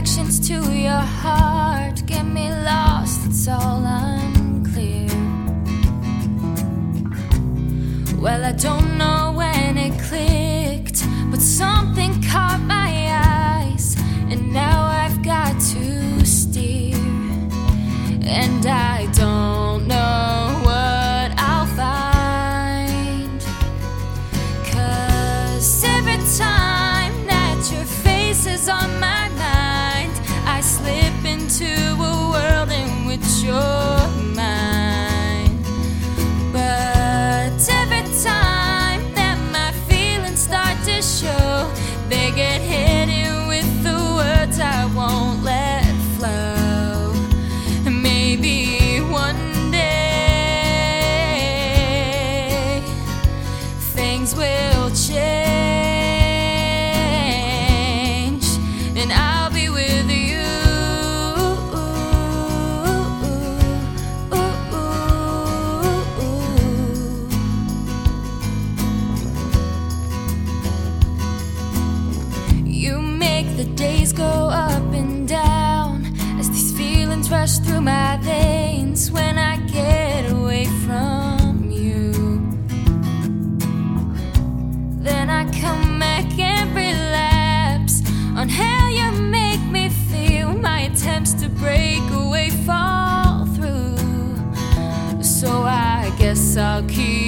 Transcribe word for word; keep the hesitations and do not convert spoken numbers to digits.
directions to your heart get me lost, it's all unclear. Well, I don't know when it clicked, but something caught my eyes, and now I've got to steer. And I don't know what I'll find, 'cause every time that your face is on my mind, I slip into a world in which you're mine. But every time that my feelings start to show, they get hidden with the words I won't let flow. Maybe one day things will change, and I'll be with you. You make the days go up and down as these feelings rush through my veins when I get away from you. Then I come back and relapse on how you make me feel. My attempts to break away fall through, so I guess I'll keep